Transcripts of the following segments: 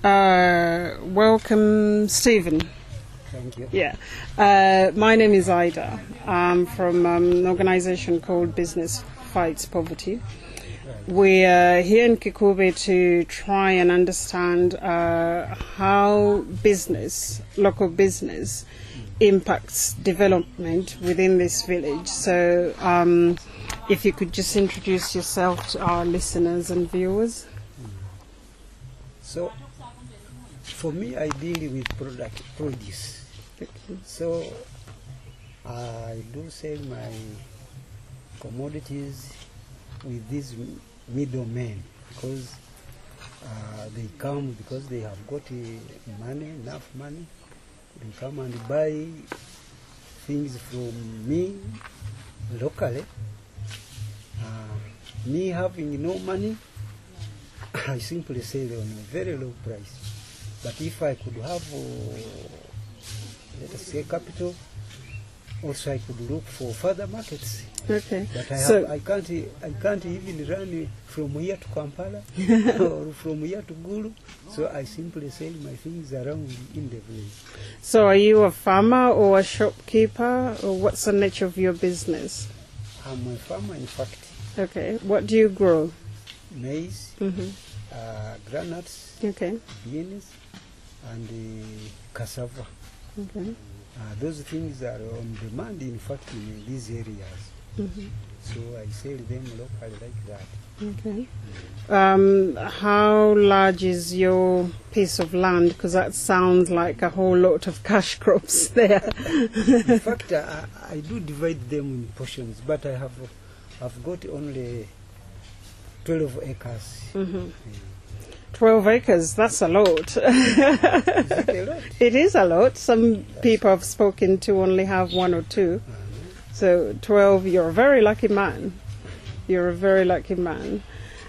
Welcome, Stephen. Thank you. Yeah. My name is Ida. I'm from an organization called Business Fights Poverty. We are here in Kikube to try and understand how local business, impacts development within this village. So if you could just introduce yourself to our listeners and viewers. So, for me, I deal with produce. So, I do sell my commodities with these middlemen because they come because they have got enough money. They come and buy things from me locally. Me having no money, I simply sell on a very low price. But if I could have, let us say, capital, also I could look for further markets. Okay. But I can't even run from here to Kampala or from here to Gulu. So I simply sell my things around in the village. So are you a farmer or a shopkeeper, or what's the nature of your business? I'm a farmer, in fact. Okay. What do you grow? Maize, granuts, Okay. beans, and cassava. Okay. Those things are on demand, in fact, in these areas. So I sell them locally like that. Okay. How large is your piece of land? Because that sounds like a whole lot of cash crops there. In fact, I do divide them in portions, but I've got only 12 acres. 12 acres, that's a lot. Is it a lot? It is a lot. Some people I've spoken to only have 1 or 2. So 12, you're a very lucky man. You're a very lucky man.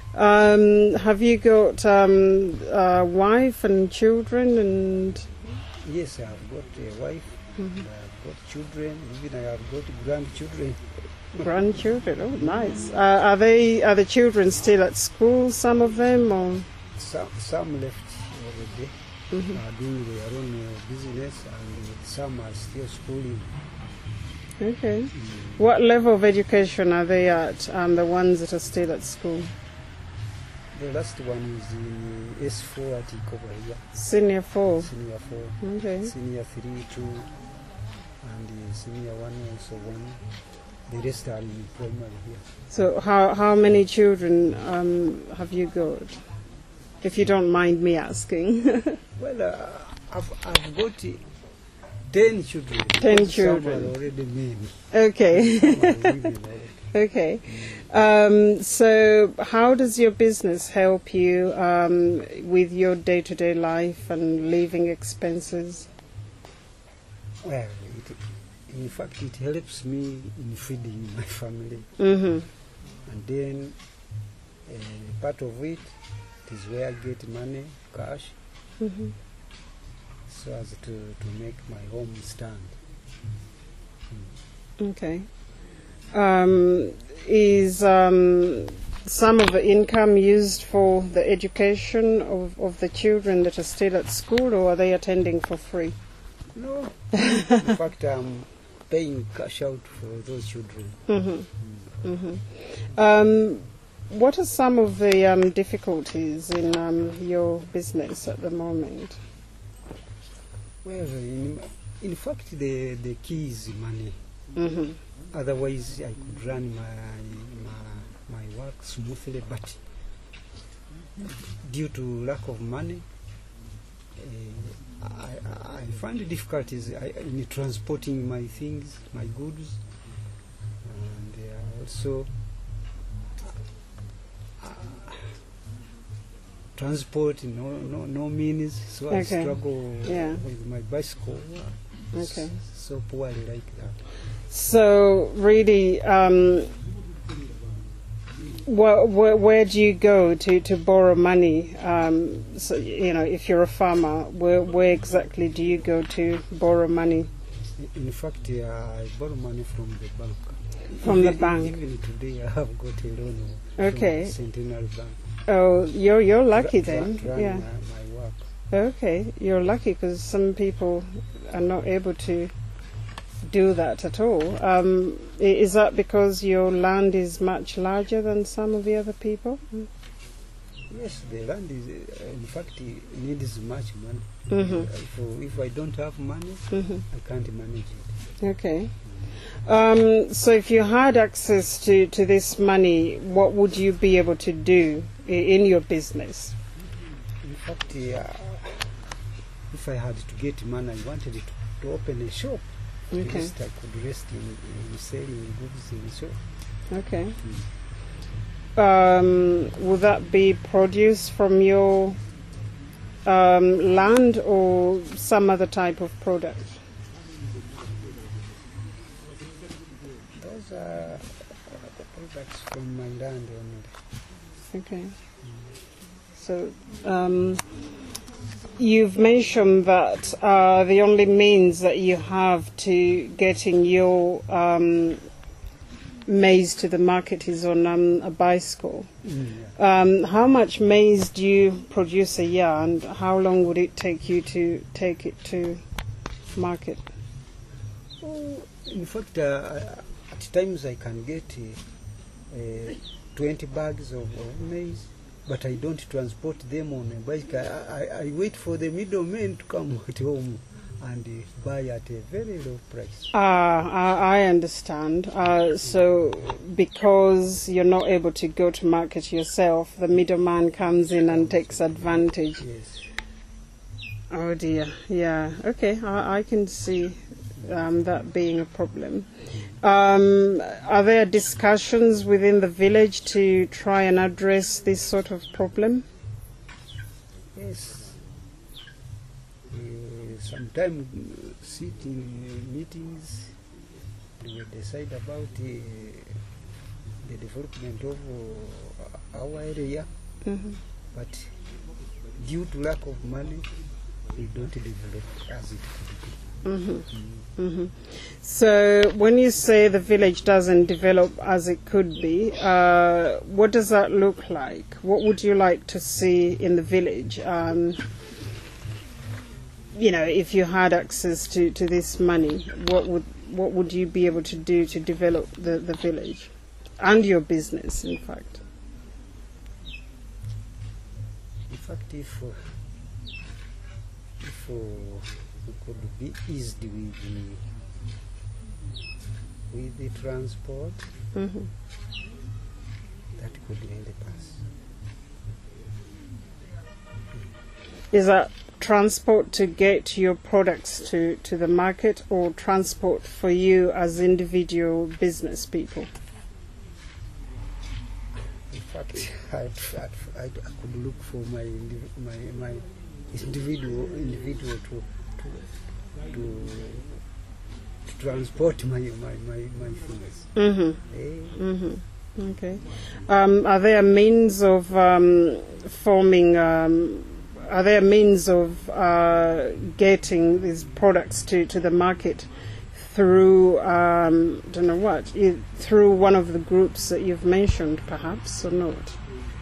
Have you got a wife and children? And Yes, I've got a wife, I've got children, even I have got grandchildren. grandchildren? Oh, nice. Are the children still at school, some of them? Or? Some left already, doing their own business, and some are still schooling. Okay. What level of education are they at, the ones that are still at school? The last one is in S4 at Ikoba here. Senior 4. Senior 4. Okay. Senior 3, 2, and senior 1 also 1. The rest are in primary here. So how many children have you got? If you don't mind me asking. Well, I've got 10 children. 10 children. Some are already men. Okay. Some are women already. Okay. So how does your business help you with your day-to-day life and living expenses? Well, in fact, it helps me in feeding my family. Mm-hmm. And then part of it is where I get money, cash, so as to make my home stand. Okay. Is some of the income used for the education of the children that are still at school, or are they attending for free? No. In fact, I'm paying cash out for those children. What are some of the difficulties in your business at the moment? Well, in fact, the key is money. Otherwise, I could run my work smoothly, but due to lack of money, I find difficulties in transporting my things, my goods, and also transport, no means, so I struggle with my bicycle. Okay. So poorly like that. So really, where do you go to borrow money? So, if you're a farmer, where exactly do you go to borrow money? In fact, I borrow money from the bank. From the bank? Even today I have got a loan Okay. from Centenary Bank. Oh, you're lucky then. Run Yeah. my work. Okay, you're lucky because some people are not able to do that at all. Is that because your land is much larger than some of the other people? Yes, the land is, in fact, needs much money. Mm-hmm. If I don't have money, Mm-hmm. I can't manage it. Okay. So if you had access to this money, what would you be able to do in your business? In fact, if I had to get money, I wanted to open a shop. At Okay. least I could rest in selling goods in the shop. Okay. Will that be produce from your land or some other type of product? Those are the products from my land only. Okay. So you've mentioned that the only means that you have to getting your maize to the market is on a bicycle. How much maize do you produce a year, and how long would it take you to take it to market? In fact, at times I can get 20 bags of maize, but I don't transport them on a bike. I wait for the middleman to come at home and buy at a very low price. I understand. So because you're not able to go to market yourself, the middleman comes in and takes advantage. Yes. Oh dear. Yeah. Okay. I can see that being a problem. Are there discussions within the village to try and address this sort of problem? Yes. Sometimes sit in meetings, we decide about the development of our area, Mm-hmm. but due to lack of money, we don't develop as it could be. Mm-hmm. Mm-hmm. So when you say the village doesn't develop as it could be, what does that look like? What would you like to see in the village? If you had access to this money, what would you be able to do to develop the village and your business, in fact? In fact, if we could be eased with the transport, Mm-hmm. that could help us. Is that transport to get your products to the market, or transport for you as individual business people? In fact, I could look for my individual to transport my things. Mm-hmm. Eh, Mm-hmm. Okay. Are there means of forming? Are there means of getting these products to the market through through one of the groups that you've mentioned, perhaps, or not?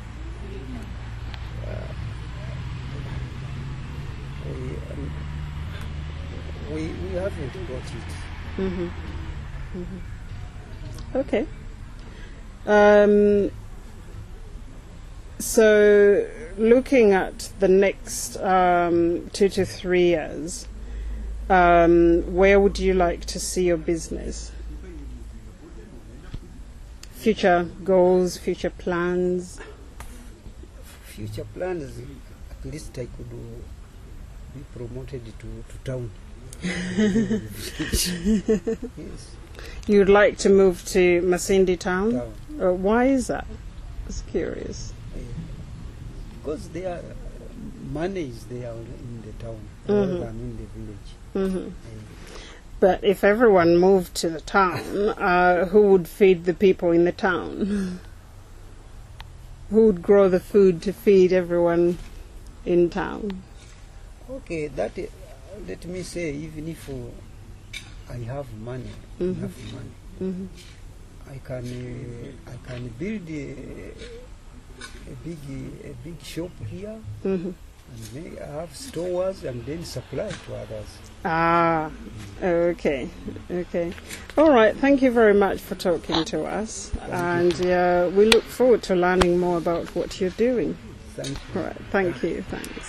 we haven't got it. Mm-hmm. Mm-hmm. Okay. So, looking at the next 2 to 3 years, where would you like to see your business? Future goals, future plans? Future plans, at least I could be promoted to town. Yes. You'd like to move to Masindi town? Town. Why is that? It's curious. Because there money is there in the town Mm-hmm. rather than in the village. Mm-hmm. But if everyone moved to the town, who would feed the people in the town? Who would grow the food to feed everyone in town? Okay, that let me say, even if I have money, Mm-hmm. enough money, Mm-hmm. I can build a big shop here Mm-hmm. and they have stores and then supply to others. Ah, okay, okay. All right, thank you very much for talking to us. And we look forward to learning more about what you're doing. Thank you. All right, thank you, thanks.